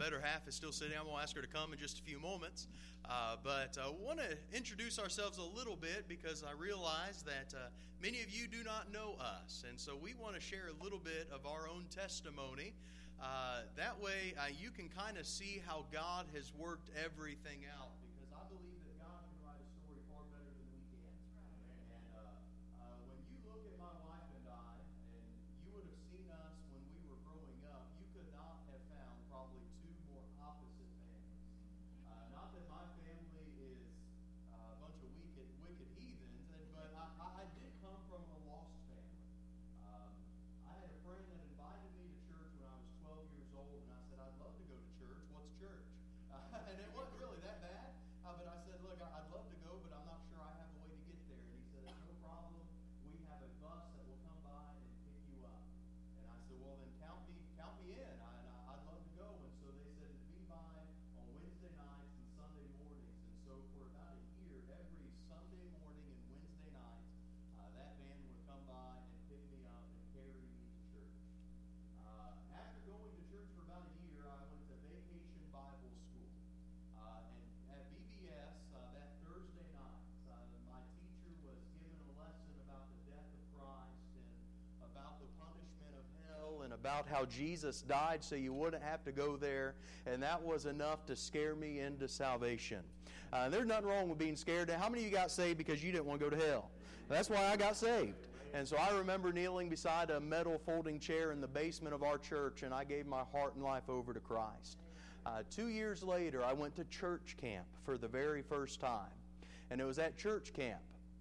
better half is still sitting. I'm going to ask her to come in just a few moments. But I want to introduce ourselves a little bit because I realize that many of you do not know us. And so we want to share a little bit of our own testimony. That way you can kind of see how God has worked everything out. Because I believe that God can write a story far better than we can. And when you look at my wife and I, and you would have seen us when we were growing up, you could not have found probably two more opposite families. Not that my family is a bunch of wicked heathens, but I did come from a lost family. I had a friend that invited me to church when I was 12 years old, and I said, I'd love to go to church. What's church? And it wasn't really that bad, but I said, look, I'd love to go, but I'm not sure I have a way to get there. And he said, it's no problem. We have a bus that will come by and pick you up. And I said, well, then count me in. I'd love to go. And so they said to be by on Wednesday nights and Sunday mornings. And so for about a year, every Sunday morning and Wednesday night, that van would come by and pick me up and carry me to church. After going to church for about a year, I went to Vacation Bible School. And at VBS, that Thursday night, my teacher was given a lesson about the death of Christ and about the punishment of hell and about how Jesus died so you wouldn't have to go there. And that was enough to scare me into salvation. There's nothing wrong with being scared. How many of you got saved because you didn't want to go to hell? That's why I got saved. And so I remember kneeling beside a metal folding chair in the basement of our church, and I gave my heart and life over to Christ. 2 years later, I went to church camp for the very first time. And it was at church camp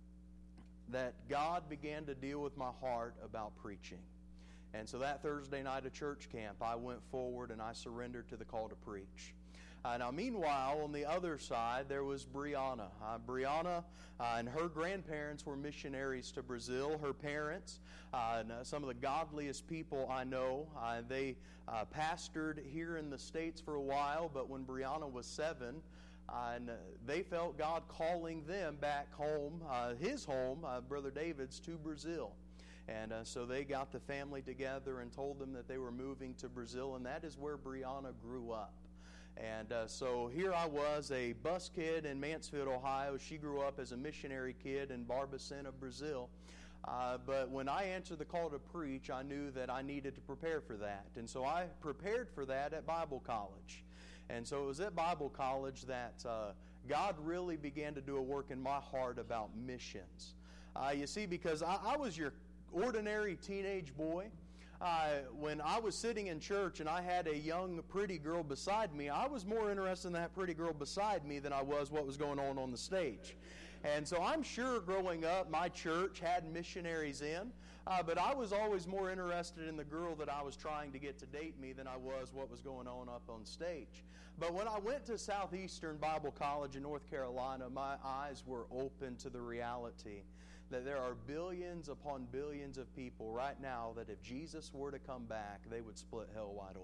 that God began to deal with my heart about preaching. And so that Thursday night of church camp, I went forward and I surrendered to the call to preach. Now, meanwhile, on the other side, there was Brianna. Brianna and her grandparents were missionaries to Brazil. Her parents, some of the godliest people I know, they pastored here in the States for a while, but when Brianna was 7, and they felt God calling them back home, his home, Brother David's, to Brazil. And so they got the family together and told them that they were moving to Brazil, and that is where Brianna grew up. And so here I was, a bus kid in Mansfield, Ohio. She grew up as a missionary kid in Barbacena, Brazil. But when I answered the call to preach, I knew that I needed to prepare for that. And so I prepared for that at Bible college. And so it was at Bible college that God really began to do a work in my heart about missions. You see, because I was your ordinary teenage boy. When I was sitting in church and I had a young, pretty girl beside me, I was more interested in that pretty girl beside me than I was what was going on the stage. And so I'm sure growing up, my church had missionaries in, but I was always more interested in the girl that I was trying to get to date me than I was what was going on up on stage. But when I went to Southeastern Bible College in North Carolina, my eyes were open to the reality that there are billions upon billions of people right now that if Jesus were to come back, they would split hell wide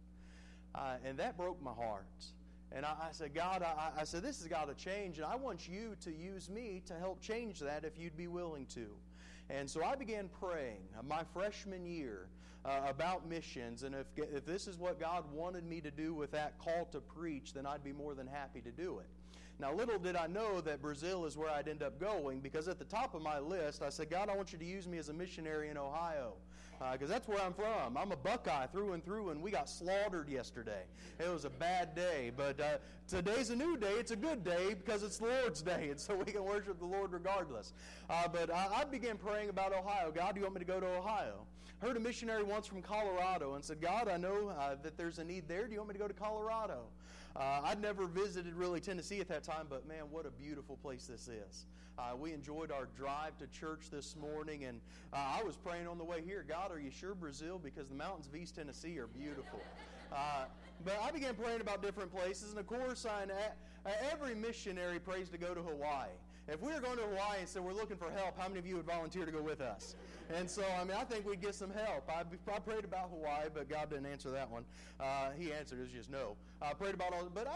open. And that broke my heart. And I said, God, I said, this has got to change, and I want you to use me to help change that if you'd be willing to. And so I began praying my freshman year about missions, and if this is what God wanted me to do with that call to preach, then I'd be more than happy to do it. Now, little did I know that Brazil is where I'd end up going, because at the top of my list, I said, God, I want you to use me as a missionary in Ohio, because that's where I'm from. I'm a Buckeye through and through, and we got slaughtered yesterday. It was a bad day, but today's a new day. It's a good day because it's the Lord's day, and so we can worship the Lord regardless. But I began praying about Ohio. God, do you want me to go to Ohio? Heard a missionary once from Colorado and said, God, I know that there's a need there. Do you want me to go to Colorado? I'd never visited really Tennessee at that time, but man, what a beautiful place this is. We enjoyed our drive to church this morning, and I was praying on the way here, God, are you sure Brazil? Because the mountains of East Tennessee are beautiful. But I began praying about different places, and of course, every missionary prays to go to Hawaii. If we were going to Hawaii and said we're looking for help, how many of you would volunteer to go with us? And so, I think we'd get some help. I prayed about Hawaii, but God didn't answer that one. He answered, it was just no. I prayed about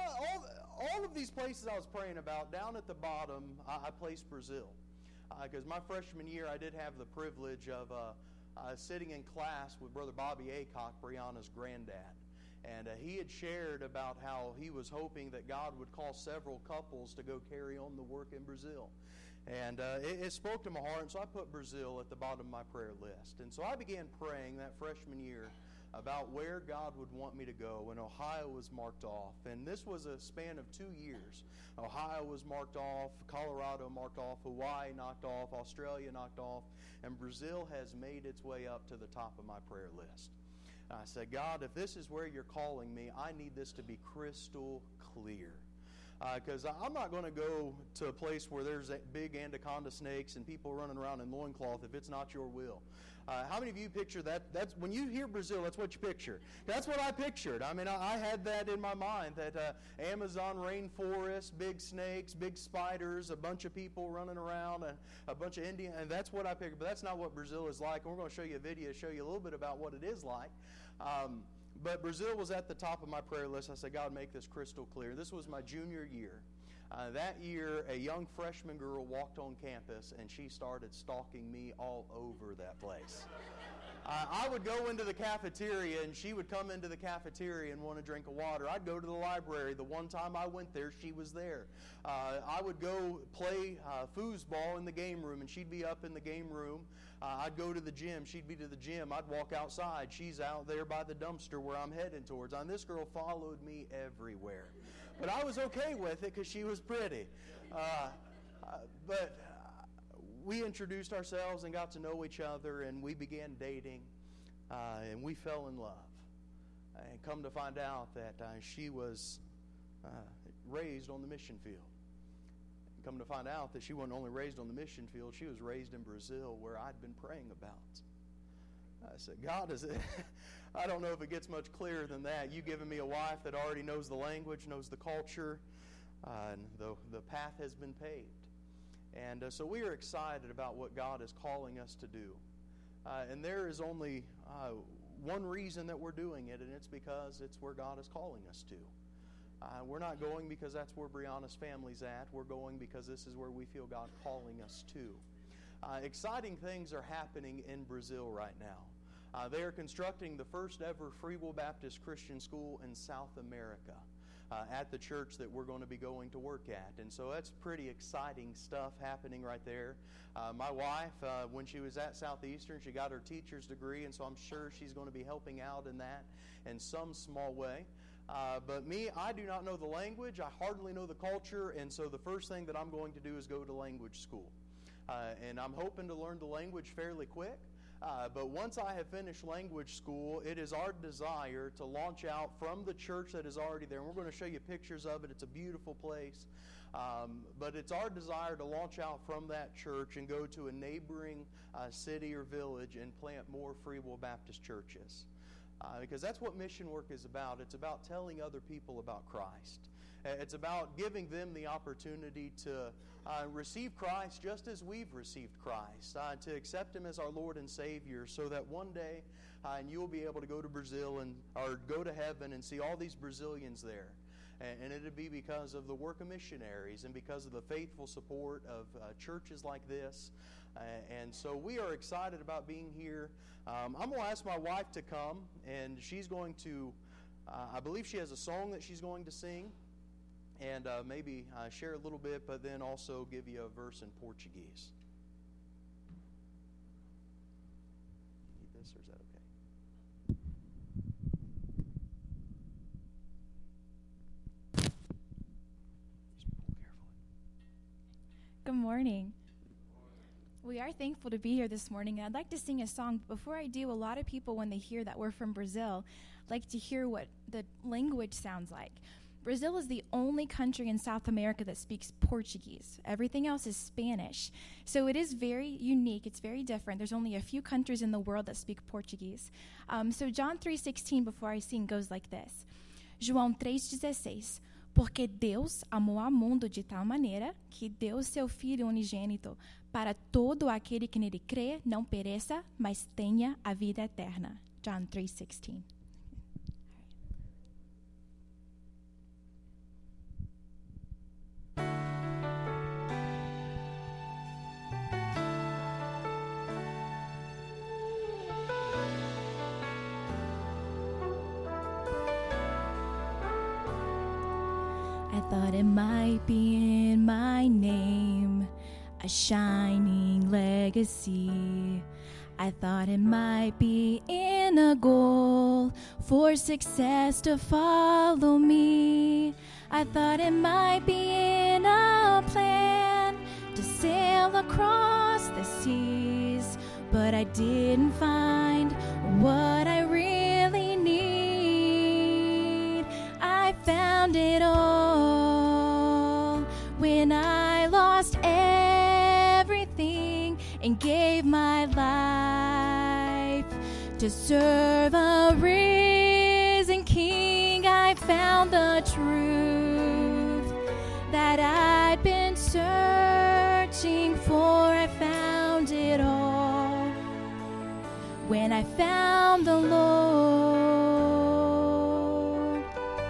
all of these places I was praying about. Down at the bottom, I placed Brazil. Because my freshman year, I did have the privilege of sitting in class with Brother Bobby Aycock, Brianna's granddad. And he had shared about how he was hoping that God would call several couples to go carry on the work in Brazil. And it spoke to my heart, and so I put Brazil at the bottom of my prayer list. And so I began praying that freshman year about where God would want me to go, and Ohio was marked off. And this was a span of 2 years. Ohio was marked off, Colorado marked off, Hawaii knocked off, Australia knocked off, and Brazil has made its way up to the top of my prayer list. I said, God, if this is where you're calling me, I need this to be crystal clear. Because I'm not going to go to a place where there's big anaconda snakes and people running around in loincloth if it's not your will. How many of you picture that? That's when you hear Brazil, that's what you picture. That's what I pictured. I mean, I had that in my mind, that Amazon rainforest, big snakes, big spiders, a bunch of people running around, and a bunch of Indian, and that's what I pictured. But that's not what Brazil is like, and we're going to show you a video to show you a little bit about what it is like. But Brazil was at the top of my prayer list. I said, God, make this crystal clear. This was my junior year. That year, a young freshman girl walked on campus, and she started stalking me all over that place. I would go into the cafeteria, and she would come into the cafeteria and want to drink of water. I'd go to the library. The one time I went there, she was there. I would go play foosball in the game room, and she'd be up in the game room. I'd go to the gym. She'd be to the gym. I'd walk outside. She's out there by the dumpster where I'm heading towards. And this girl followed me everywhere. But I was okay with it because she was pretty. But we introduced ourselves and got to know each other, and we began dating, and we fell in love. And come to find out that she was raised on the mission field. Come to find out that she wasn't only raised on the mission field, she was raised in Brazil, where I'd been praying about. I said, God, I don't know if it gets much clearer than that. You giving me a wife that already knows the language, knows the culture, and the path has been paved. And so we are excited about what God is calling us to do. And there is only one reason that we're doing it, and it's because it's where God is calling us to. We're not going because that's where Brianna's family's at. We're going because this is where we feel God calling us to. Exciting things are happening in Brazil right now. They are constructing the first ever Free Will Baptist Christian school in South America at the church that we're going to be going to work at. And so that's pretty exciting stuff happening right there. My wife, when she was at Southeastern, she got her teacher's degree, and so I'm sure she's going to be helping out in that in some small way. But me, I do not know the language. I hardly know the culture, and so the first thing that I'm going to do is go to language school. And I'm hoping to learn the language fairly quick. But once I have finished language school, it is our desire to launch out from the church that is already there. And we're going to show you pictures of it. It's a beautiful place. But it's our desire to launch out from that church and go to a neighboring city or village and plant more Free Will Baptist churches. Because that's what mission work is about. It's about telling other people about Christ. It's about giving them the opportunity to receive Christ just as we've received Christ, to accept Him as our Lord and Savior, so that one day and you'll be able to go to Brazil or go to heaven and see all these Brazilians there. And it'll be because of the work of missionaries and because of the faithful support of churches like this. And so we are excited about being here. I'm going to ask my wife to come, and she's going to, I believe she has a song that she's going to sing, and maybe share a little bit, but then also give you a verse in Portuguese. Need this, or is that okay? Good morning. We are thankful to be here this morning. I'd like to sing a song. Before I do, a lot of people, when they hear that we're from Brazil, like to hear what the language sounds like. Brazil is the only country in South America that speaks Portuguese. Everything else is Spanish. So it is very unique. It's very different. There's only a few countries in the world that speak Portuguese. So John 3:16, before I sing, goes like this. João 3:16. Porque Deus amou ao mundo de tal maneira que deu seu Filho unigênito para todo aquele que nele crê, não pereça, mas tenha a vida eterna. John 3:16. thought it might be in my name, a shining legacy. I thought it might be in a goal for success to follow me. I thought it might be in a plan to sail across the seas, but I didn't find what I really need. I found it all when I lost everything and gave my life to serve a risen King. I found the truth that I'd been searching for. I found it all when I found the Lord.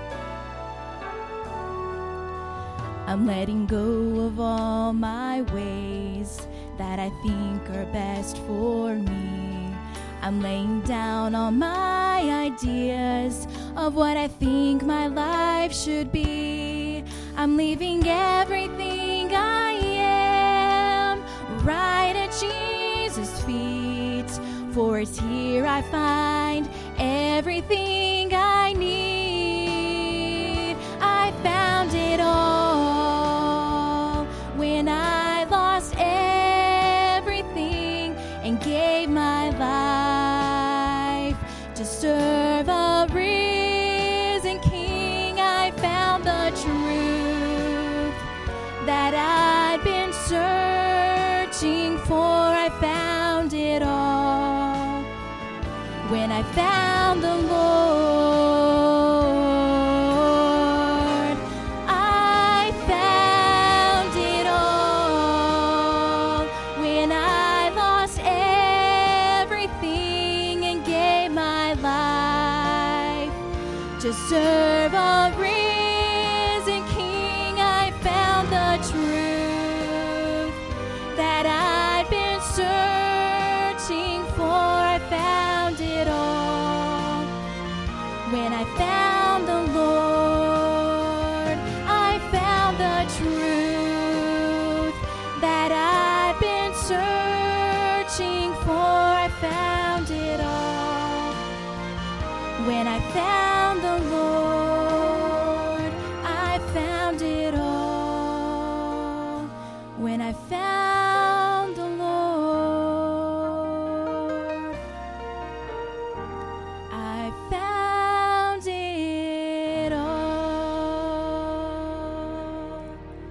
I'm letting go of all my ways that I think are best for me. I'm laying down all my ideas of what I think my life should be. I'm leaving everything I am right at Jesus' feet, for it's here I find everything I need. I found it all when I lost everything and gave my life to serve a risen King. I found the truth that I'd been searching for. I found it all when I found the Lord. I found it all when I lost everything and gave my life to serve a risen King. I found the truth that I'd been searching for. I found it all when I found the Lord. I found the truth that I'd been searching for. I found it all when I found the Lord. I found it all when I found the Lord. I found it all.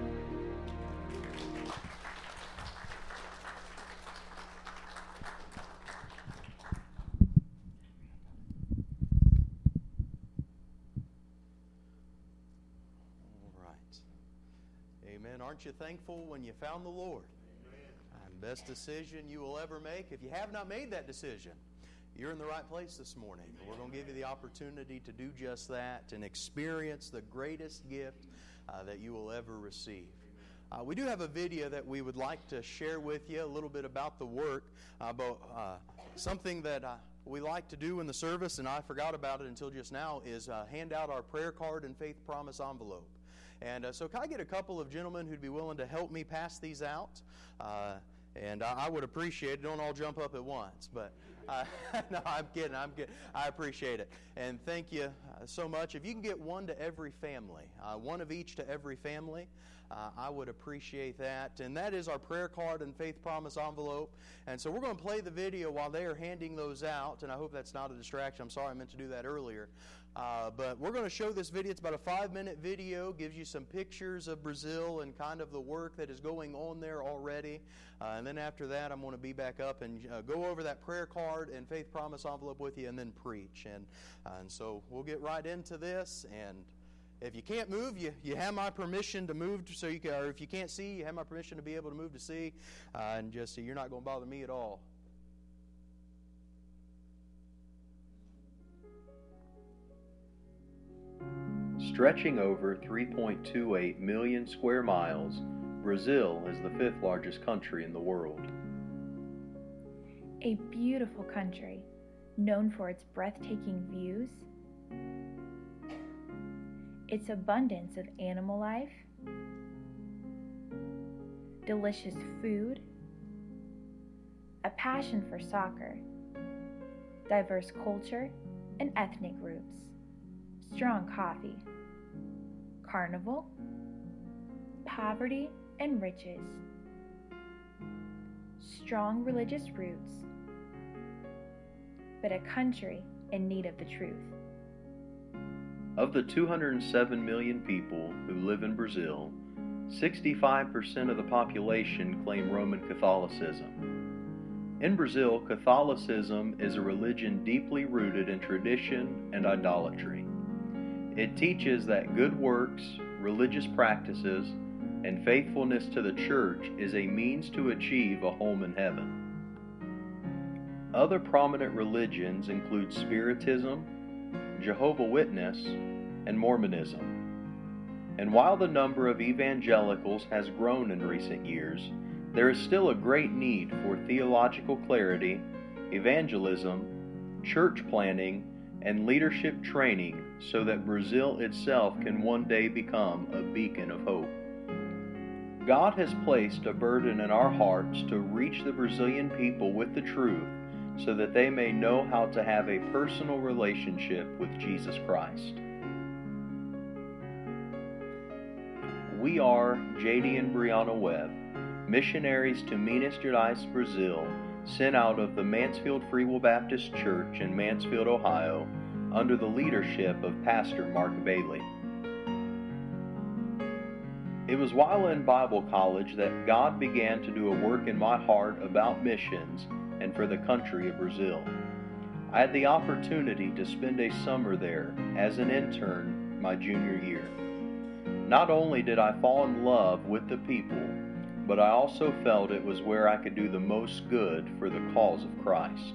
All right. Amen. Aren't you thankful when you found the Lord? Best decision you will ever make. If you have not made that decision, you're in the right place this morning. We're going to give you the opportunity to do just that and experience the greatest gift that you will ever receive. We do have a video that we would like to share with you a little bit about the work, but something that we like to do in the service, and I forgot about it until just now, is hand out our prayer card and faith promise envelope. And so can I get a couple of gentlemen who'd be willing to help me pass these out? And I would appreciate it. Don't all jump up at once. But no, I'm kidding. I appreciate it. And thank you so much. If you can get one to every family, one of each to every family, I would appreciate that. And that is our prayer card and faith promise envelope. And so we're going to play the video while they are handing those out. And I hope that's not a distraction. I'm sorry I meant to do that earlier. But we're going to show this video. It's about a 5-minute video. Gives you some pictures of Brazil and kind of the work that is going on there already. And then after that, I'm going to be back up and go over that prayer card and faith promise envelope with you and then preach. And so we'll get right into this. And if you can't move, you have my permission to move so you can, or if you can't see, you have my permission to be able to move to see. And just so you're not going to bother me at all. Stretching over 3.28 million square miles, Brazil is the 5th largest country in the world. A beautiful country, known for its breathtaking views its abundance of animal life, delicious food, a passion for soccer, diverse culture and ethnic groups, strong coffee, carnival, poverty and riches, strong religious roots, but a country in need of the truth. Of the 207 million people who live in Brazil, 65% of the population claim Roman Catholicism. In Brazil, Catholicism is a religion deeply rooted in tradition and idolatry. It teaches that good works, religious practices, and faithfulness to the church is a means to achieve a home in heaven. Other prominent religions include Spiritism, Jehovah's Witness, and Mormonism. And while the number of evangelicals has grown in recent years, there is still a great need for theological clarity, evangelism, church planning, and leadership training so that Brazil itself can one day become a beacon of hope. God has placed a burden in our hearts to reach the Brazilian people with the truth so that they may know how to have a personal relationship with Jesus Christ. We are J.D. and Brianna Webb, missionaries to Minas Gerais, Brazil, sent out of the Mansfield Free Will Baptist Church in Mansfield, Ohio, under the leadership of Pastor Mark Bailey. It was while in Bible college that God began to do a work in my heart about missions and for the country of Brazil. I had the opportunity to spend a summer there as an intern my junior year. Not only did I fall in love with the people, but I also felt it was where I could do the most good for the cause of Christ.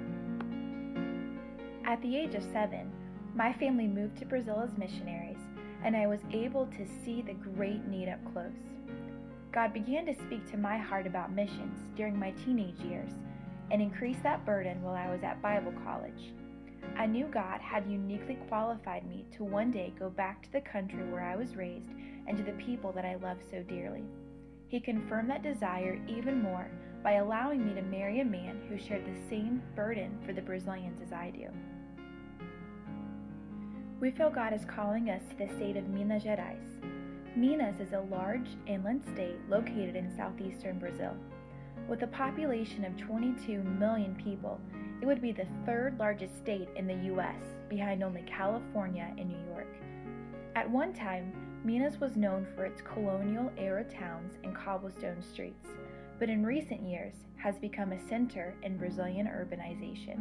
At the age of 7, my family moved to Brazil as missionaries, and I was able to see the great need up close. God began to speak to my heart about missions during my teenage years and increased that burden while I was at Bible college. I knew God had uniquely qualified me to one day go back to the country where I was raised and to the people that I love so dearly. He confirmed that desire even more by allowing me to marry a man who shared the same burden for the Brazilians as I do. We feel God is calling us to the state of Minas Gerais. Minas is a large inland state located in southeastern Brazil. With a population of 22 million people, it would be the third largest state in the U.S., behind only California and New York. At one time, Minas was known for its colonial-era towns and cobblestone streets, but in recent years has become a center in Brazilian urbanization.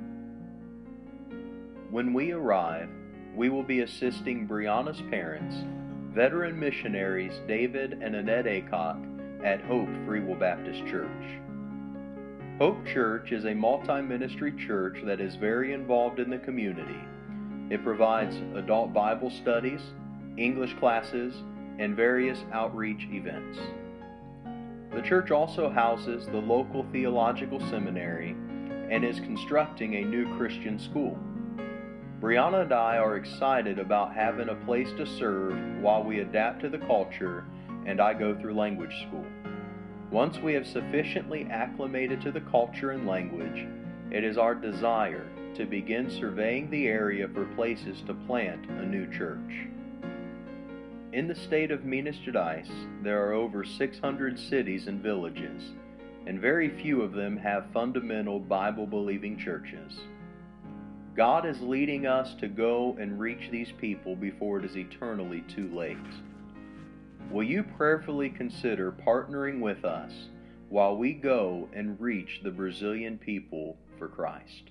When we arrive, we will be assisting Brianna's parents, veteran missionaries David and Annette Aycock, at Hope Free Will Baptist Church. Hope Church is a multi-ministry church that is very involved in the community. It provides adult Bible studies, English classes, and various outreach events. The church also houses the local theological seminary and is constructing a new Christian school. Brianna and I are excited about having a place to serve while we adapt to the culture and I go through language school. Once we have sufficiently acclimated to the culture and language, it is our desire to begin surveying the area for places to plant a new church. In the state of Minas Gerais, there are over 600 cities and villages, and very few of them have fundamental Bible-believing churches. God is leading us to go and reach these people before it is eternally too late. Will you prayerfully consider partnering with us while we go and reach the Brazilian people for Christ?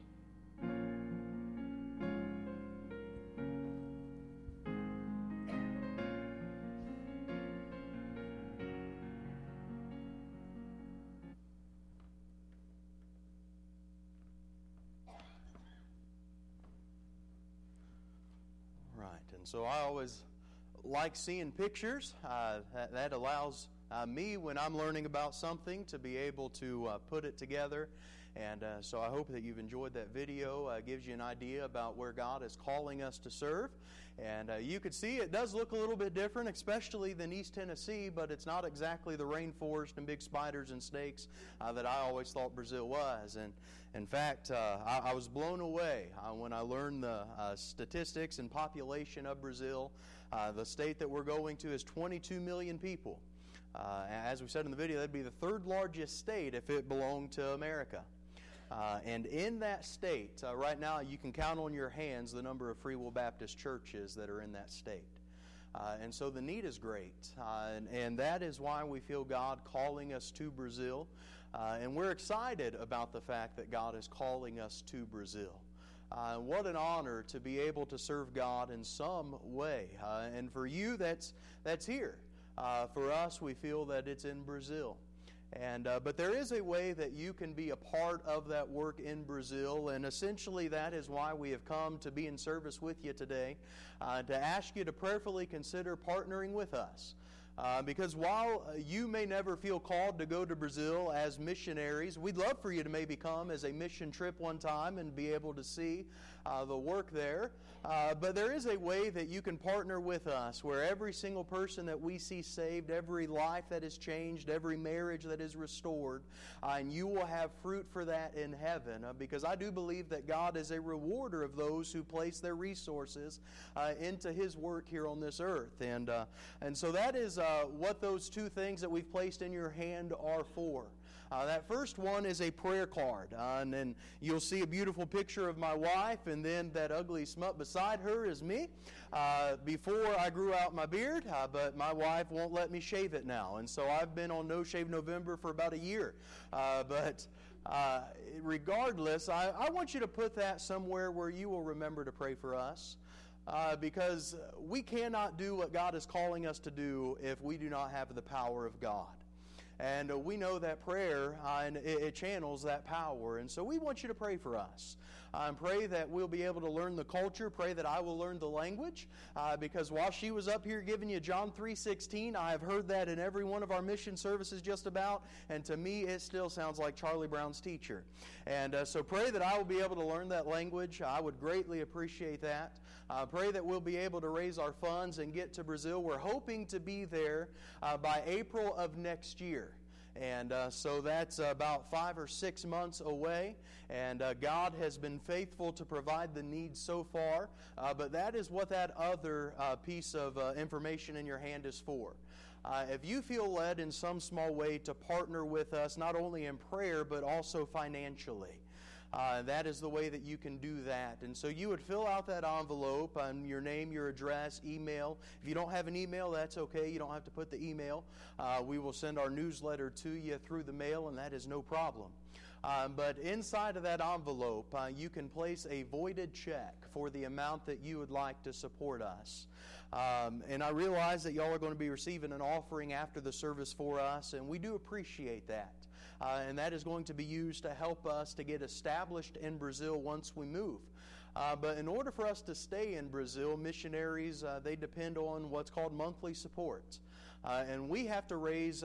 Right, and so I always like seeing pictures. That allows me, when I'm learning about something, to be able to put it together. And so I hope that you've enjoyed that video. Gives you an idea about where God is calling us to serve. And you could see it does look a little bit different, especially than East Tennessee, but it's not exactly the rainforest and big spiders and snakes that I always thought Brazil was. And in fact, I was blown away when I learned the statistics and population of Brazil. The state that we're going to is 22 million people. As we said in the video, that'd be the third largest state if it belonged to America. And in that state, right now, you can count on your hands the number of Free Will Baptist churches that are in that state. And so the need is great. And that is why we feel God calling us to Brazil. And we're excited about the fact that God is calling us to Brazil. What an honor to be able to serve God in some way. And for you, that's here. For us, we feel that it's in Brazil. But there is a way that you can be a part of that work in Brazil, and essentially that is why we have come to be in service with you today, to ask you to prayerfully consider partnering with us. Because while you may never feel called to go to Brazil as missionaries, we'd love for you to maybe come as a mission trip one time and be able to see the work there. But there is a way that you can partner with us where every single person that we see saved, every life that is changed, every marriage that is restored, and you will have fruit for that in heaven. Because I do believe that God is a rewarder of those who place their resources into His work here on this earth. And so that is what those two things that we've placed in your hand are for. That first one is a prayer card, and then you'll see a beautiful picture of my wife, and then that ugly smut beside her is me. Before I grew out my beard, but my wife won't let me shave it now, and so I've been on No Shave November for about a year. But regardless, I want you to put that somewhere where you will remember to pray for us. Because we cannot do what God is calling us to do if we do not have the power of God. And we know that prayer, and it channels that power. And so we want you to pray for us. Pray that we'll be able to learn the culture. Pray that I will learn the language. Because while she was up here giving you John 3:16, I have heard that in every one of our mission services just about. And to me, it still sounds like Charlie Brown's teacher. And so pray that I will be able to learn that language. I would greatly appreciate that. Pray that we'll be able to raise our funds and get to Brazil. We're hoping to be there by April of next year. And so that's about 5 or 6 months away. And God has been faithful to provide the needs so far. But that is what that other piece of information in your hand is for. If you feel led in some small way to partner with us, not only in prayer, but also financially, that is the way that you can do that. And so you would fill out that envelope on your name, your address, email. If you don't have an email, that's okay. You don't have to put the email. We will send our newsletter to you through the mail, and that is no problem. But inside of that envelope, you can place a voided check for the amount that you would like to support us. And I realize that y'all are going to be receiving an offering after the service for us, and we do appreciate that. And that is going to be used to help us to get established in Brazil once we move. But in order for us to stay in Brazil, missionaries, they depend on what's called monthly support. And we have to raise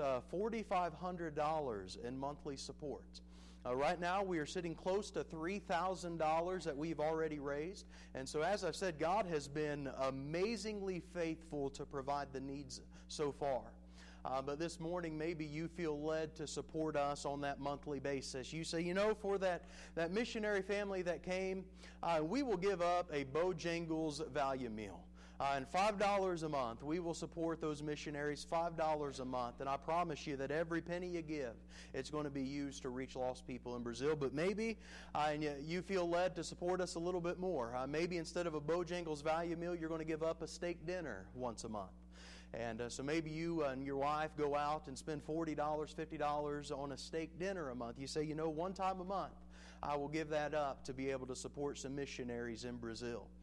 $4,500 in monthly support. Right now, we are sitting close to $3,000 that we've already raised. And so, as I've said, God has been amazingly faithful to provide the needs so far. But this morning, maybe you feel led to support us on that monthly basis. You say, for that missionary family that came, we will give up a Bojangles value meal. And $5 a month, we will support those missionaries, $5 a month. And I promise you that every penny you give, it's going to be used to reach lost people in Brazil. But maybe you feel led to support us a little bit more. Maybe instead of a Bojangles value meal, you're going to give up a steak dinner once a month. And so maybe you and your wife go out and spend $40, $50 on a steak dinner a month. You say, one time a month, I will give that up to be able to support some missionaries in Brazil.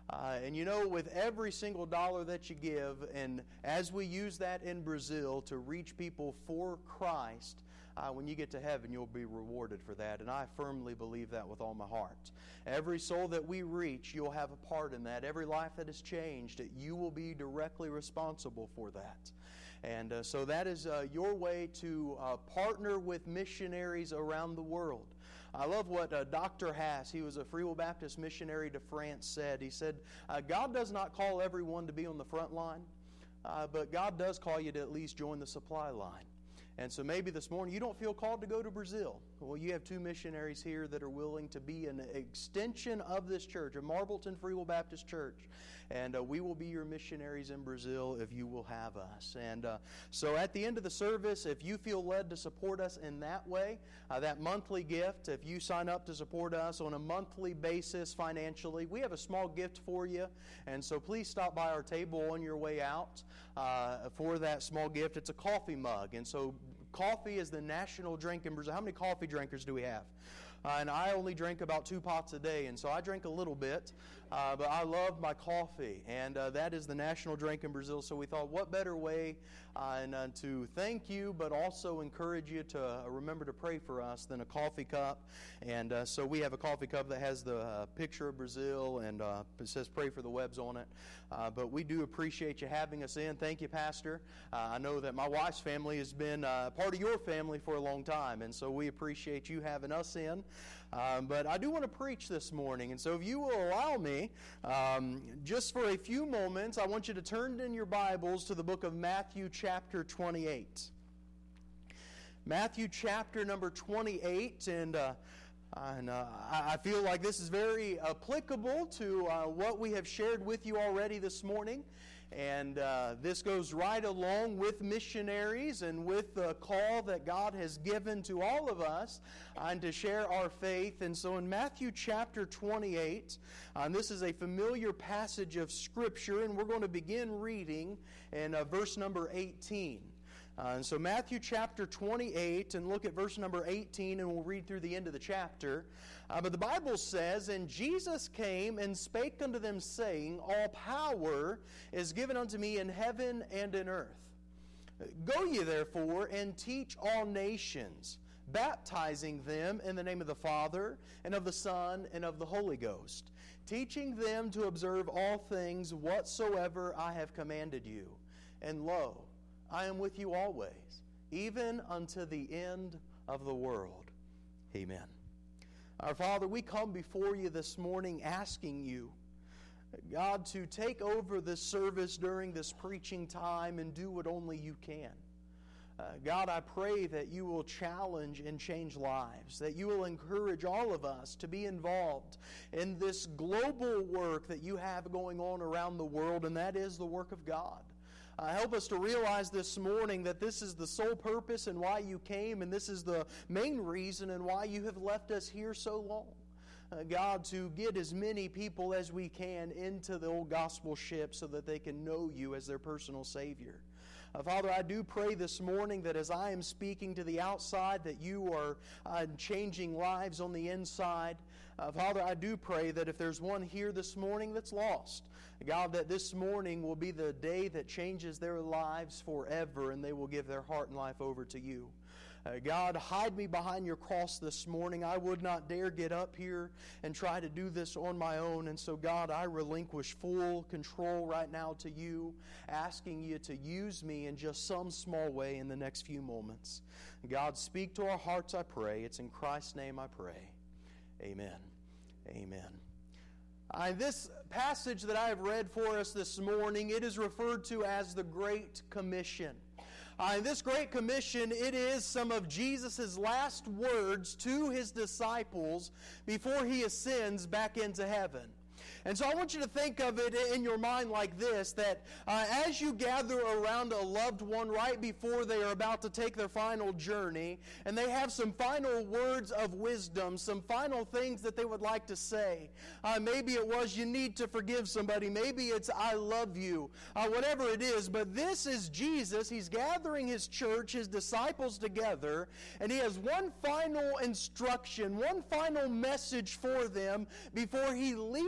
And you know, with every single dollar that you give, and as we use that in Brazil to reach people for Christ, when you get to heaven, you'll be rewarded for that. And I firmly believe that with all my heart. Every soul that we reach, you'll have a part in that. Every life that is changed, you will be directly responsible for that. And so that is your way to partner with missionaries around the world. I love what Dr. Haas, he was a Free Will Baptist missionary to France, said. He said, God does not call everyone to be on the front line, but God does call you to at least join the supply line. And so maybe this morning you don't feel called to go to Brazil. Well, you have two missionaries here that are willing to be an extension of this church, a Marbleton Free Will Baptist Church. And we will be your missionaries in Brazil if you will have us. And so at the end of the service, if you feel led to support us in that way, that monthly gift, if you sign up to support us on a monthly basis financially, we have a small gift for you. And so please stop by our table on your way out for that small gift. It's a coffee mug. And so coffee is the national drink in Brazil. How many coffee drinkers do we have? And I only drink about 2 pots a day, and so I drink a little bit, but I love my coffee, and that is the national drink in Brazil. So we thought, what better way to thank you, but also encourage you to remember to pray for us than a coffee cup. And so we have a coffee cup that has the picture of Brazil, and it says pray for the Webbs on it. But we do appreciate you having us in. Thank you, Pastor. I know that my wife's family has been part of your family for a long time, and so we appreciate you having us in. But I do want to preach this morning, and so if you will allow me, just for a few moments, I want you to turn in your Bibles to the book of Matthew chapter 28. Matthew chapter number 28, and I feel like this is very applicable to what we have shared with you already this morning. And this goes right along with missionaries and with the call that God has given to all of us and to share our faith. And so in Matthew chapter 28, this is a familiar passage of Scripture, and we're going to begin reading in verse number 18. And so Matthew chapter 28, and look at verse number 18, and we'll read through the end of the chapter. But the Bible says, And Jesus came and spake unto them, saying, All power is given unto me in heaven and in earth. Go ye therefore and teach all nations, baptizing them in the name of the Father, and of the Son, and of the Holy Ghost, teaching them to observe all things whatsoever I have commanded you. And lo, I am with you always, even unto the end of the world. Amen. Our Father, we come before you this morning asking you, God, to take over this service during this preaching time and do what only you can. God, I pray that you will challenge and change lives, that you will encourage all of us to be involved in this global work that you have going on around the world, and that is the work of God. Help us to realize this morning that this is the sole purpose and why you came, and this is the main reason and why you have left us here so long. God, to get as many people as we can into the old gospel ship so that they can know you as their personal Savior. Father, I do pray this morning that as I am speaking to the outside, that you are changing lives on the inside. Father, I do pray that if there's one here this morning that's lost, God, that this morning will be the day that changes their lives forever and they will give their heart and life over to you. God, hide me behind your cross this morning. I would not dare get up here and try to do this on my own. And so, God, I relinquish full control right now to you, asking you to use me in just some small way in the next few moments. God, speak to our hearts, I pray. It's in Christ's name I pray. Amen. Amen. This passage that I have read for us this morning, it is referred to as the Great Commission. This Great Commission, it is some of Jesus' last words to his disciples before he ascends back into heaven. And so I want you to think of it in your mind like this, that as you gather around a loved one right before they are about to take their final journey, and they have some final words of wisdom, some final things that they would like to say. Maybe it was, you need to forgive somebody. Maybe it's, I love you. Whatever it is, but this is Jesus. He's gathering his church, his disciples together, and he has one final instruction, one final message for them before he leaves them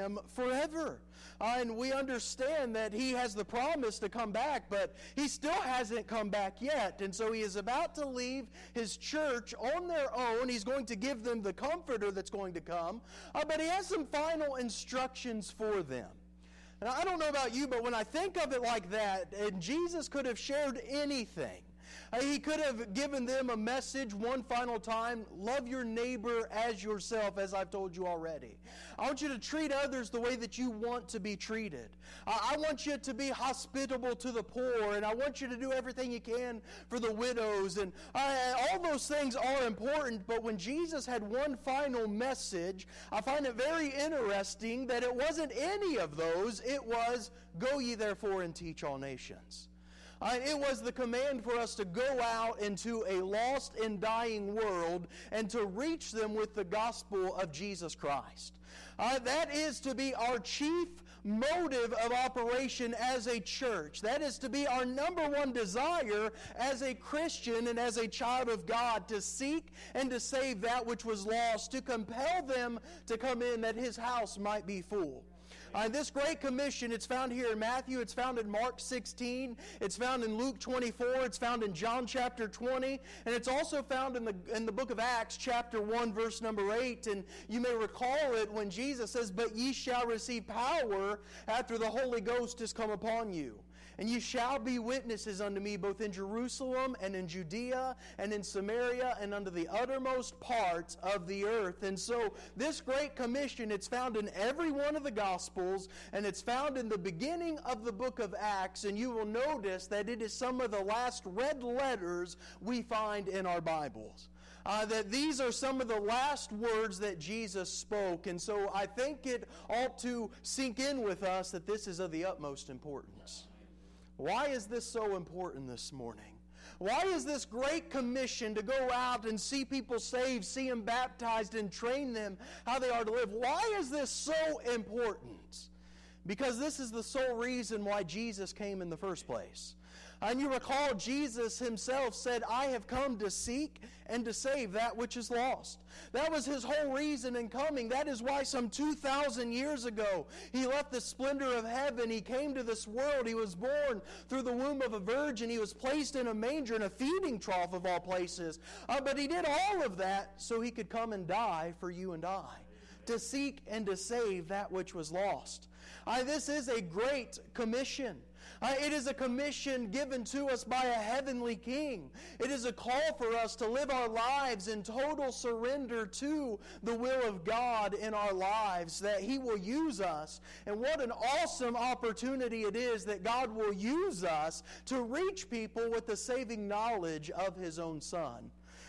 them forever. And we understand that he has the promise to come back, but he still hasn't come back yet. And so he is about to leave his church on their own. He's going to give them the comforter that's going to come, but he has some final instructions for them. And I don't know about you, but when I think of it like that, and Jesus could have shared anything. He could have given them a message one final time: love your neighbor as yourself, as I've told you already. I want you to treat others the way that you want to be treated. I want you to be hospitable to the poor, and I want you to do everything you can for the widows. And all those things are important, but when Jesus had one final message, I find it very interesting that it wasn't any of those. It was, go ye therefore and teach all nations. It was the command for us to go out into a lost and dying world and to reach them with the gospel of Jesus Christ. That is to be our chief motive of operation as a church. That is to be our number one desire as a Christian and as a child of God, to seek and to save that which was lost, to compel them to come in that His house might be full. This Great Commission, it's found here in Matthew, it's found in Mark 16, it's found in Luke 24, it's found in John chapter 20, and it's also found in the book of Acts chapter 1 verse number 8. And you may recall it when Jesus says, "But ye shall receive power after the Holy Ghost is come upon you. And ye shall be witnesses unto me both in Jerusalem and in Judea and in Samaria and unto the uttermost parts of the earth." And so this Great Commission, it's found in every one of the Gospels, and it's found in the beginning of the book of Acts. And you will notice that it is some of the last red letters we find in our Bibles. That these are some of the last words that Jesus spoke. And so I think it ought to sink in with us that this is of the utmost importance. Why is this so important this morning? Why is this Great Commission to go out and see people saved, see them baptized, and train them how they are to live? Why is this so important? Because this is the sole reason why Jesus came in the first place. And you recall Jesus himself said, "I have come to seek and to save that which is lost." That was his whole reason in coming. That is why some 2,000 years ago he left the splendor of heaven. He came to this world. He was born through the womb of a virgin. He was placed in a manger, in a feeding trough of all places. But he did all of that so he could come and die for you and I, to seek and to save that which was lost. This is a great commission. It is a commission given to us by a heavenly King. It is a call for us to live our lives in total surrender to the will of God in our lives, that He will use us. And what an awesome opportunity it is that God will use us to reach people with the saving knowledge of His own Son.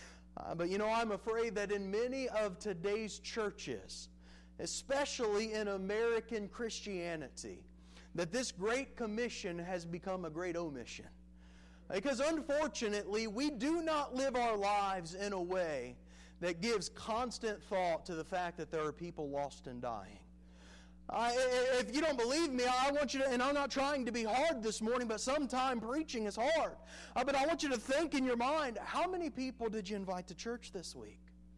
But I'm afraid that in many of today's churches, especially in American Christianity, that this Great Commission has become a great omission. Because unfortunately, we do not live our lives in a way that gives constant thought to the fact that there are people lost and dying. If you don't believe me, I want you to, and I'm not trying to be hard this morning, but sometimes preaching is hard. But I want you to think in your mind, how many people did you invite to church this week?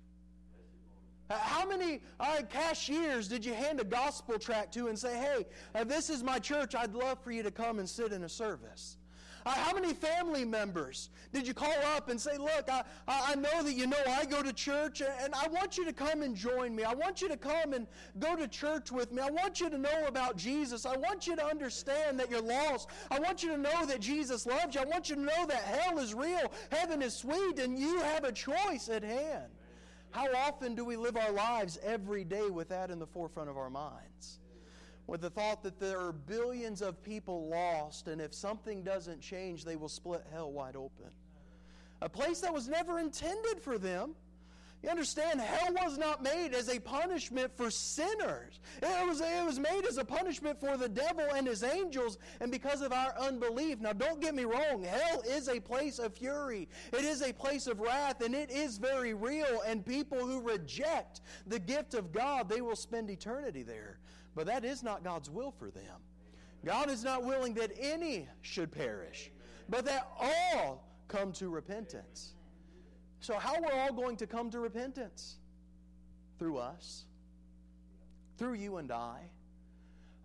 How many cashiers did you hand a gospel tract to and say, "Hey, this is my church. I'd love for you to come and sit in a service"? How many family members did you call up and say, "Look, I know that you know I go to church, and I want you to come and join me. I want you to come and go to church with me. I want you to know about Jesus. I want you to understand that you're lost. I want you to know that Jesus loves you. I want you to know that hell is real, heaven is sweet, and you have a choice at hand"? How often do we live our lives every day with that in the forefront of our minds? With the thought that there are billions of people lost, and if something doesn't change, they will split hell wide open. A place that was never intended for them. You understand, hell was not made as a punishment for sinners. It was made as a punishment for the devil and his angels, and because of our unbelief. Now, don't get me wrong. Hell is a place of fury. It is a place of wrath, and it is very real. And people who reject the gift of God, they will spend eternity there. But that is not God's will for them. God is not willing that any should perish, but that all come to repentance. So how we're all going to come to repentance? Through us. Through you and I.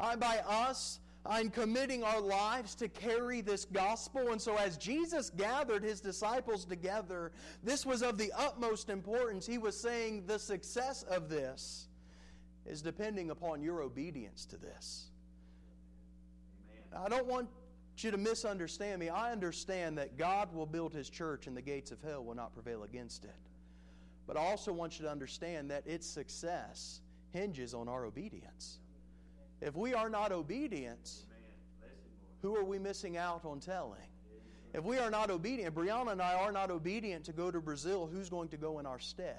by us and committing our lives to carry this gospel. And so as Jesus gathered His disciples together, this was of the utmost importance. He was saying the success of this is depending upon your obedience to this. Amen. I don't want you to misunderstand me. I understand that God will build His church and the gates of hell will not prevail against it. But I also want you to understand that its success hinges on our obedience. If we are not obedient, who are we missing out on telling? If we are not obedient, Brianna and I are not obedient to go to Brazil, who's going to go in our stead?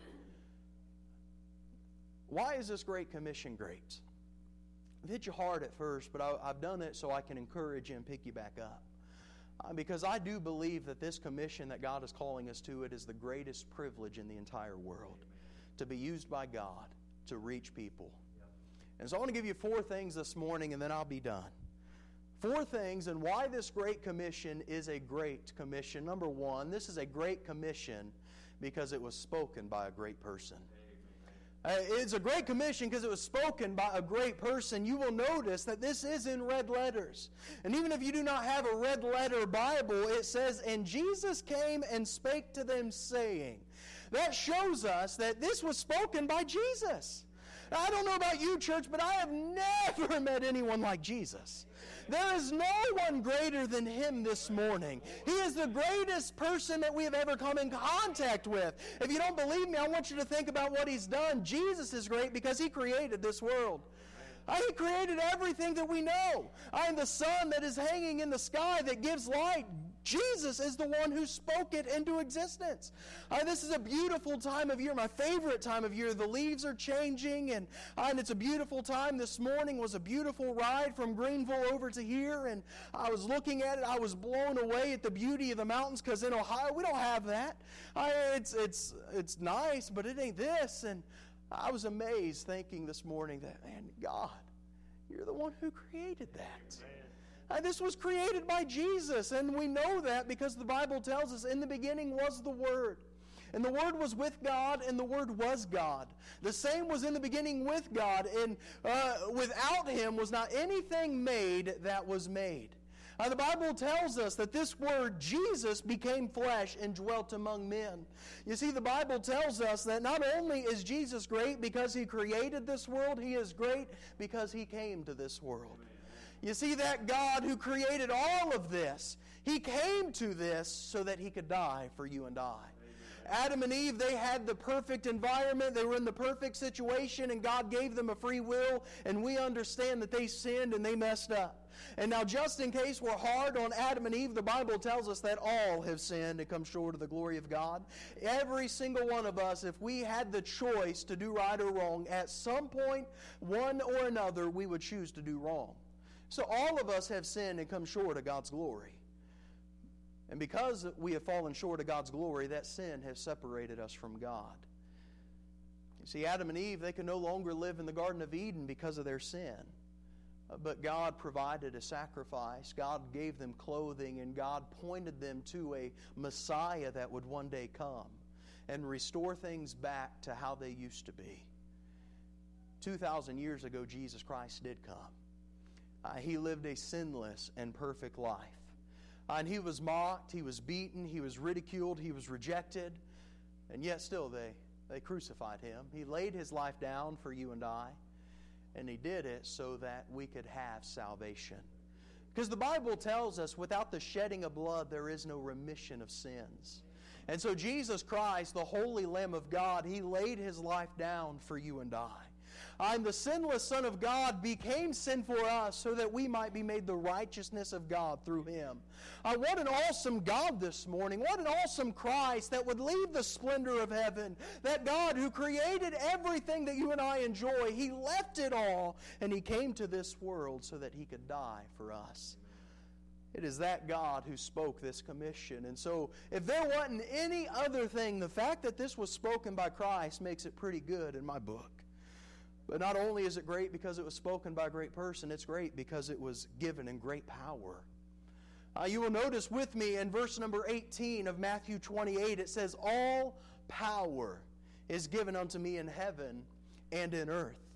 Why is this Great Commission great? It hit you hard at first, but I've done it so I can encourage you and pick you back up. Because I do believe that this commission that God is calling us to, it is the greatest privilege in the entire world. To be used by God to reach people. And so I want to give you 4 things this morning and then I'll be done. 4 things and why this Great Commission is a great commission. Number 1, this is a great commission because it was spoken by a great person. It's a great commission because it was spoken by a great person. You will notice that this is in red letters. And even if you do not have a red letter Bible, it says, "And Jesus came and spake to them, saying." That shows us that this was spoken by Jesus. Now, I don't know about you, church, but I have never met anyone like Jesus. There is no one greater than Him this morning. He is the greatest person that we have ever come in contact with. If you don't believe me, I want you to think about what He's done. Jesus is great because He created this world. He created everything that we know. The sun that is hanging in the sky that gives light. Jesus is the one who spoke it into existence. This is a beautiful time of year, my favorite time of year. The leaves are changing, and it's a beautiful time. This morning was a beautiful ride from Greenville over to here, and I was looking at it. I was blown away at the beauty of the mountains, because in Ohio we don't have that. It's nice, but it ain't this. And I was amazed thinking this morning that, man, God, You're the one who created that. This was created by Jesus, and we know that because the Bible tells us, in the beginning was the Word. And the Word was with God, and the Word was God. The same was in the beginning with God, and without Him was not anything made that was made. The Bible tells us that this Word, Jesus, became flesh and dwelt among men. You see, the Bible tells us that not only is Jesus great because He created this world, He is great because He came to this world. You see, that God who created all of this, He came to this so that He could die for you and I. Adam and Eve, they had the perfect environment. They were in the perfect situation, and God gave them a free will, and we understand that they sinned and they messed up. And now, just in case we're hard on Adam and Eve, the Bible tells us that all have sinned and come short of the glory of God. Every single one of us, if we had the choice to do right or wrong, at some point, one or another, we would choose to do wrong. So all of us have sinned and come short of God's glory. And because we have fallen short of God's glory, that sin has separated us from God. You see, Adam and Eve, they could no longer live in the Garden of Eden because of their sin. But God provided a sacrifice. God gave them clothing, and God pointed them to a Messiah that would one day come and restore things back to how they used to be. 2,000 years ago, Jesus Christ did come. He lived a sinless and perfect life. And He was mocked, He was beaten, He was ridiculed, He was rejected, and yet still they crucified Him. He laid His life down for you and I, and He did it so that we could have salvation. Because the Bible tells us without the shedding of blood there is no remission of sins. And so Jesus Christ, the Holy Lamb of God, He laid His life down for you and I. The sinless Son of God became sin for us so that we might be made the righteousness of God through Him. What an awesome God this morning. What an awesome Christ that would leave the splendor of heaven. That God who created everything that you and I enjoy, He left it all and He came to this world so that He could die for us. It is that God who spoke this commission. And so if there wasn't any other thing, the fact that this was spoken by Christ makes it pretty good in my book. But not only is it great because it was spoken by a great person, it's great because it was given in great power. You will notice with me in verse number 18 of Matthew 28, it says, "All power is given unto me in heaven and in earth."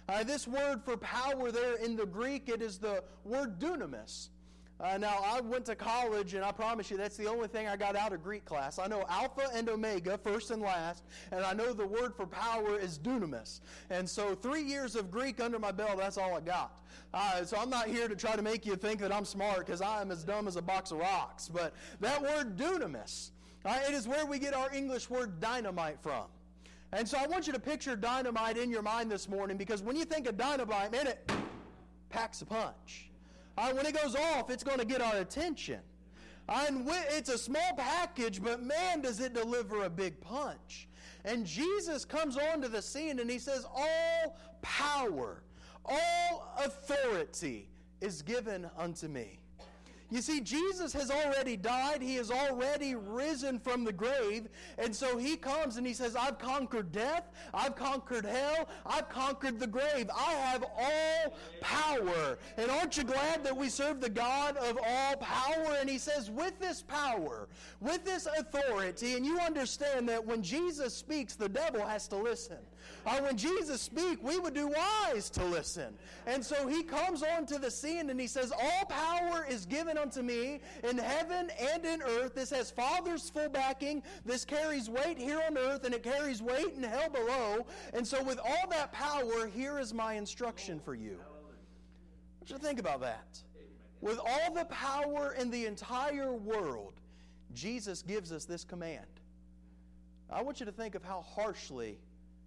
This word for power there in the Greek, it is the word dunamis. Now, I went to college, and I promise you that's the only thing I got out of Greek class. I know Alpha and Omega, first and last, and I know the word for power is dunamis. And so 3 years of Greek under my belt, that's all I got. So I'm not here to try to make you think that I'm smart, because I am as dumb as a box of rocks. But that word dunamis, it is where we get our English word dynamite from. And so I want you to picture dynamite in your mind this morning, because when you think of dynamite, man, it packs a punch. When it goes off, it's going to get our attention. And it's a small package, but man, does it deliver a big punch. And Jesus comes onto the scene and he says, all power, all authority is given unto me. You see, Jesus has already died. He has already risen from the grave. And so he comes and he says, I've conquered death. I've conquered hell. I've conquered the grave. I have all power. And aren't you glad that we serve the God of all power? And he says, with this power, with this authority, and you understand that when Jesus speaks, the devil has to listen. When Jesus speaks, we would do wise to listen. And so he comes onto the scene and he says, all power is given unto me in heaven and in earth. This has Father's full backing. This carries weight here on earth and it carries weight in hell below. And so with all that power, here is my instruction for you. I want you to think about that. With all the power in the entire world, Jesus gives us this command. I want you to think of how harshly,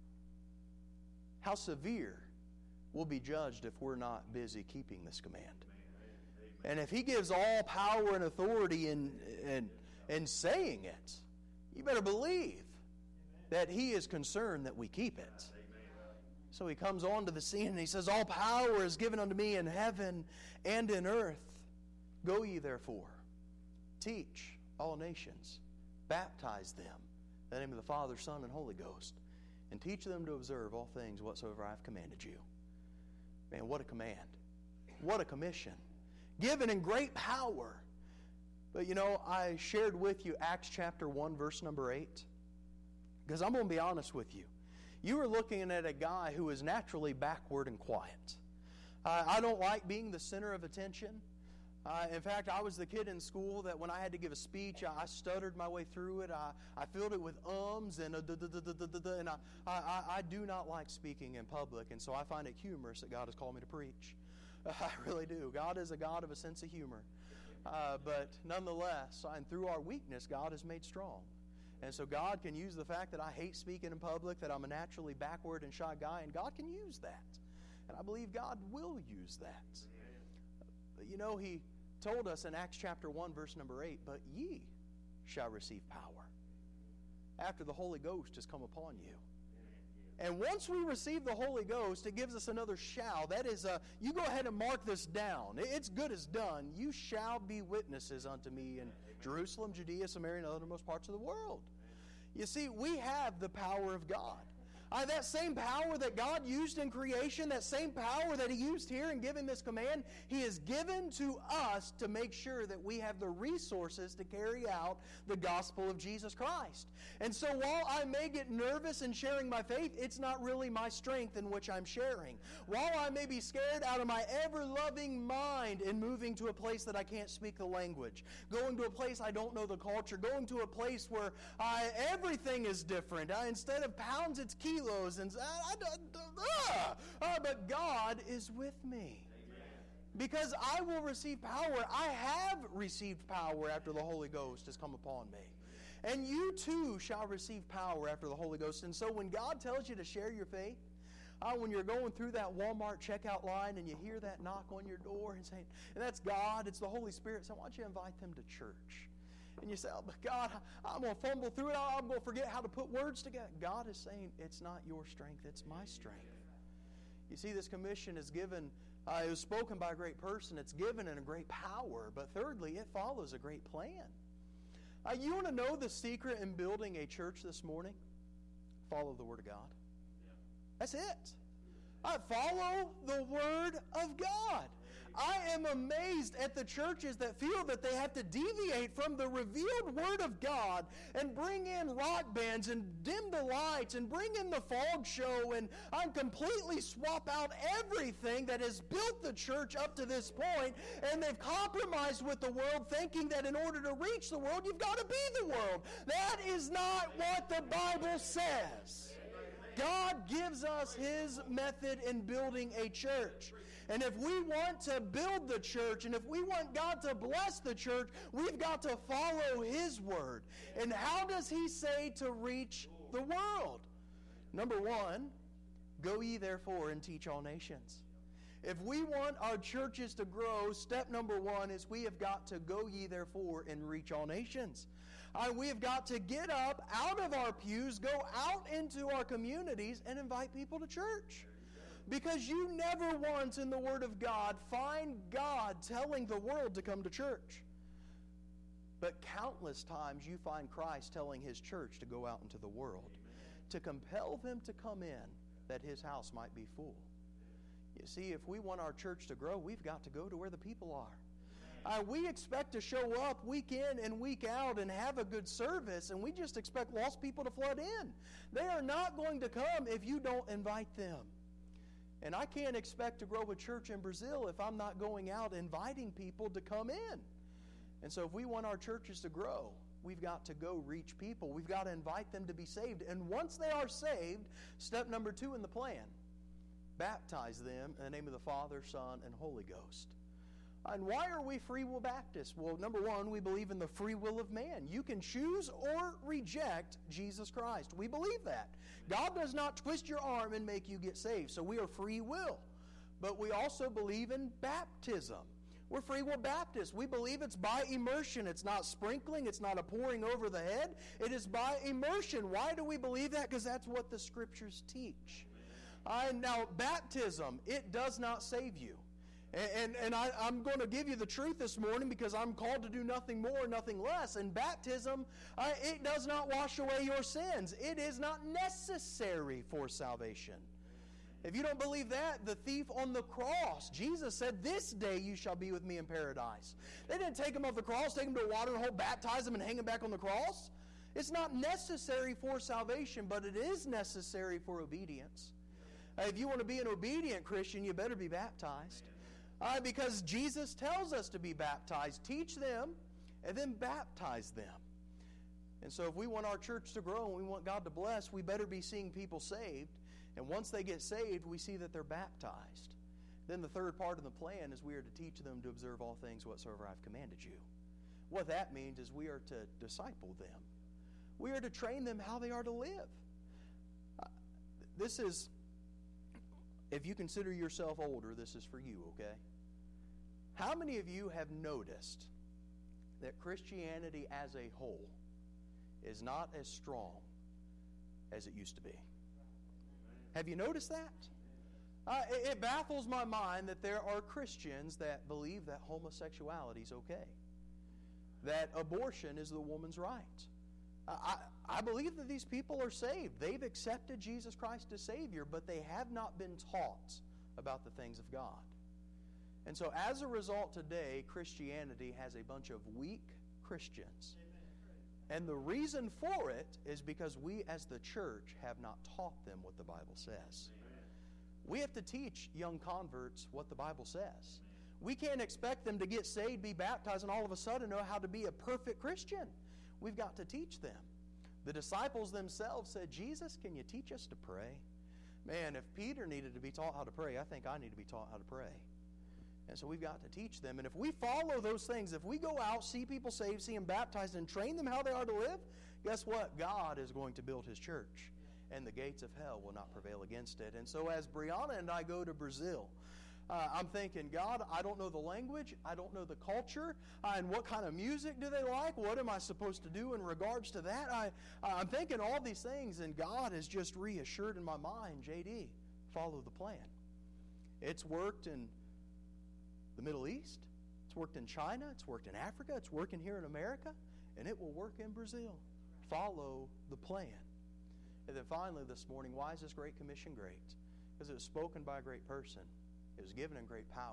how severe we'll be judged if we're not busy keeping this command. And if he gives all power and authority in saying it, you better believe that he is concerned that we keep it. So he comes onto the scene and he says, all power is given unto me in heaven and in earth. Go ye therefore, teach all nations, baptize them in the name of the Father, Son, and Holy Ghost, and teach them to observe all things whatsoever I have commanded you. Man, what a command. What a commission. Given in great power. But you know, I shared with you Acts chapter 1, verse number 8. Because I'm going to be honest with you. You are looking at a guy who is naturally backward and quiet. I don't like being the center of attention. In fact, I was the kid in school that when I had to give a speech, I stuttered my way through it. I filled it with ums and and I do not like speaking in public, and so I find it humorous that God has called me to preach. I really do. God is a God of a sense of humor. But nonetheless, and through our weakness, God is made strong. And so God can use the fact that I hate speaking in public, that I'm a naturally backward and shy guy, and God can use that. And I believe God will use that. But you know, he told us in Acts chapter 1, verse number 8, but ye shall receive power after the Holy Ghost has come upon you. And once we receive the Holy Ghost, it gives us another shall. That is, you go ahead and mark this down. It's good as done. You shall be witnesses unto me in Jerusalem, Judea, Samaria, and the uttermost parts of the world. You see, we have the power of God. That same power that God used in creation, that same power that he used here in giving this command, he has given to us to make sure that we have the resources to carry out the gospel of Jesus Christ. And so while I may get nervous in sharing my faith, it's not really my strength in which I'm sharing. While I may be scared out of my ever-loving mind in moving to a place that I can't speak the language, going to a place I don't know the culture, going to a place where everything is different. Instead of pounds, it's kilos. And but God is with me. Because I will receive power. I have received power after the Holy Ghost has come upon me. And you too shall receive power after the Holy Ghost. And so when God tells you to share your faith, when you're going through that Walmart checkout line and you hear that knock on your door and saying, and that's God, it's the Holy Spirit, so why don't you invite them to church? And you say, oh, but God, I'm going to fumble through it. I'm going to forget how to put words together. God is saying, it's not your strength, it's my strength. You see, this commission is given, it was spoken by a great person. It's given in a great power. But thirdly, it follows a great plan. You want to know the secret in building a church this morning? Follow the Word of God. That's it. Follow the Word of God. I am amazed at the churches that feel that they have to deviate from the revealed Word of God and bring in rock bands and dim the lights and bring in the fog show and completely swap out everything that has built the church up to this point, and they've compromised with the world, thinking that in order to reach the world, you've got to be the world. That is not what the Bible says. God gives us His method in building a church. And if we want to build the church, and if we want God to bless the church, we've got to follow His Word. And how does He say to reach the world? Number one, go ye therefore and teach all nations. If we want our churches to grow, step number one is we have got to go ye therefore and reach all nations. We have got to get up out of our pews, go out into our communities, and invite people to church. Because you never once in the Word of God find God telling the world to come to church. But countless times you find Christ telling His church to go out into the world, to compel them to come in, that His house might be full. You see, if we want our church to grow, we've got to go to where the people are. We expect to show up week in and week out and have a good service, and we just expect lost people to flood in. They are not going to come if you don't invite them. And I can't expect to grow a church in Brazil if I'm not going out inviting people to come in. And so if we want our churches to grow, we've got to go reach people. We've got to invite them to be saved. And once they are saved, step number 2 in the plan, baptize them in the name of the Father, Son, and Holy Ghost. And why are we Free Will Baptists? Well, number one, we believe in the free will of man. You can choose or reject Jesus Christ. We believe that. God does not twist your arm and make you get saved. So we are free will. But we also believe in baptism. We're Free Will Baptists. We believe it's by immersion. It's not sprinkling. It's not a pouring over the head. It is by immersion. Why do we believe that? Because that's what the Scriptures teach. Now, baptism, it does not save you. And I'm going to give you the truth this morning because I'm called to do nothing more, nothing less. And baptism, it does not wash away your sins. It is not necessary for salvation. If you don't believe that, the thief on the cross, Jesus said, "This day you shall be with me in paradise." They didn't take him off the cross, take him to a watering hole, baptize him, and hang him back on the cross. It's not necessary for salvation, but it is necessary for obedience. If you want to be an obedient Christian, you better be baptized. Because Jesus tells us to be baptized. Teach them and then baptize them. And so if we want our church to grow and we want God to bless, we better be seeing people saved. And once they get saved, we see that they're baptized. Then the third part of the plan is we are to teach them to observe all things whatsoever I've commanded you. What that means is we are to disciple them. We are to train them how they are to live. This is, if you consider yourself older, this is for you, okay? How many of you have noticed that Christianity as a whole is not as strong as it used to be? Have you noticed that? It baffles my mind that there are Christians that believe that homosexuality is okay, that abortion is the woman's right. I believe that these people are saved. They've accepted Jesus Christ as Savior, but they have not been taught about the things of God. And so as a result today, Christianity has a bunch of weak Christians. And the reason for it is because we as the church have not taught them what the Bible says. We have to teach young converts what the Bible says. We can't expect them to get saved, be baptized, and all of a sudden know how to be a perfect Christian. We've got to teach them. The disciples themselves said, "Jesus, can you teach us to pray?" Man, if Peter needed to be taught how to pray, I think I need to be taught how to pray. And so we've got to teach them. And if we follow those things, if we go out, see people saved, see them baptized, and train them how they are to live, guess what? God is going to build His church. And the gates of hell will not prevail against it. And so as Brianna and I go to Brazil, I'm thinking, God, I don't know the language, I don't know the culture, and what kind of music do they like? What am I supposed to do in regards to that? I'm thinking all these things, and God has just reassured in my mind, JD, follow the plan. It's worked in the Middle East, it's worked in China, it's worked in Africa, it's working here in America, and it will work in Brazil. Follow the plan. And then finally this morning, why is this Great Commission great? Because it was spoken by a great person. It was given in great power,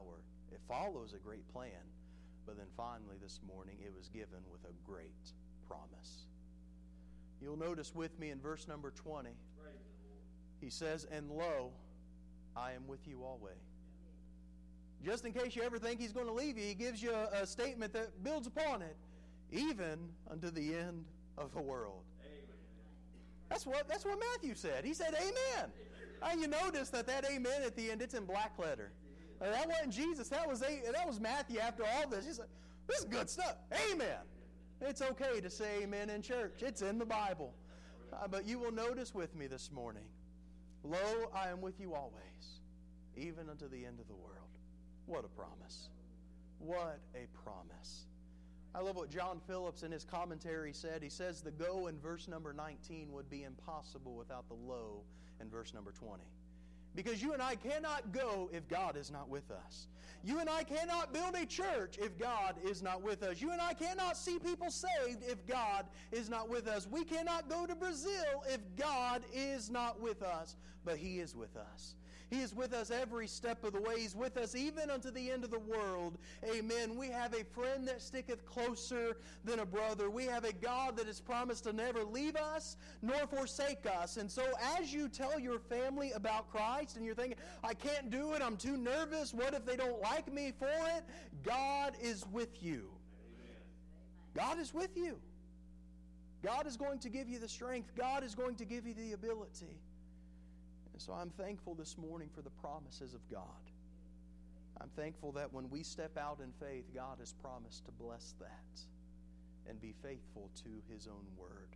It follows a great plan. But then finally this morning, it was given with a great promise. You'll notice with me in verse number 20, he says, "And lo, I am with you always." Just in case you ever think he's going to leave you, he gives you a statement that builds upon it. Even unto the end of the world. That's what Matthew said. He said, "Amen." You notice that amen at the end, it's in black letter. That wasn't Jesus. That was Matthew after all this. He said, "This is good stuff. Amen." It's okay to say amen in church. It's in the Bible. But you will notice with me this morning, "Lo, I am with you always, even unto the end of the world." What a promise. What a promise. I love what John Phillips in his commentary said. He says the go in verse number 19 would be impossible without the lo in verse number 20. Because you and I cannot go if God is not with us. You and I cannot build a church if God is not with us. You and I cannot see people saved if God is not with us. We cannot go to Brazil if God is not with us. But He is with us. He is with us every step of the way. He's with us even unto the end of the world. Amen. We have a friend that sticketh closer than a brother. We have a God that has promised to never leave us nor forsake us. And so as you tell your family about Christ and you're thinking, "I can't do it, I'm too nervous, what if they don't like me for it?" God is with you. God is with you. God is going to give you the strength. God is going to give you the ability. And so I'm thankful this morning for the promises of God. I'm thankful that when we step out in faith, God has promised to bless that and be faithful to His own word.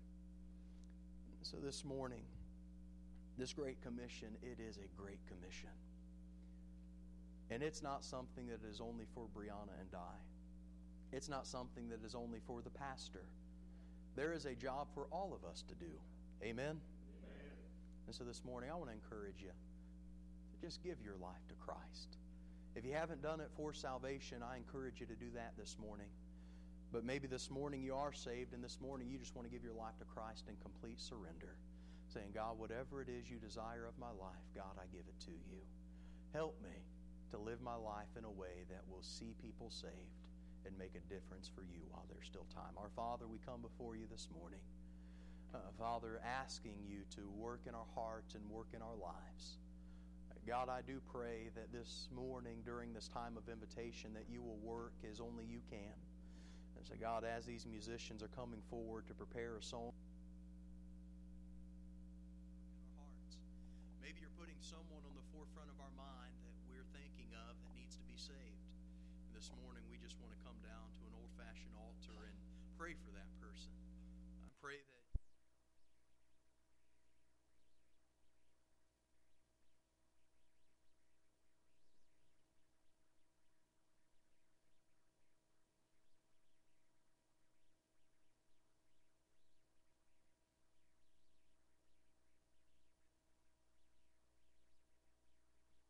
So this morning, this Great Commission, it is a great commission. And it's not something that is only for Brianna and I. It's not something that is only for the pastor. There is a job for all of us to do. Amen? And so this morning, I want to encourage you to just give your life to Christ. If you haven't done it for salvation, I encourage you to do that this morning. But maybe this morning you are saved, and this morning you just want to give your life to Christ in complete surrender, saying, "God, whatever it is you desire of my life, God, I give it to you. Help me to live my life in a way that will see people saved and make a difference for you while there's still time." Our Father, we come before you this morning. Father, asking you to work in our hearts and work in our lives. God, I do pray that this morning, during this time of invitation, that you will work as only you can. And so, God, as these musicians are coming forward to prepare a song, in our hearts, maybe you're putting someone on the forefront of our mind that we're thinking of that needs to be saved. And this morning, we just want to come down to an old-fashioned altar and pray for that person.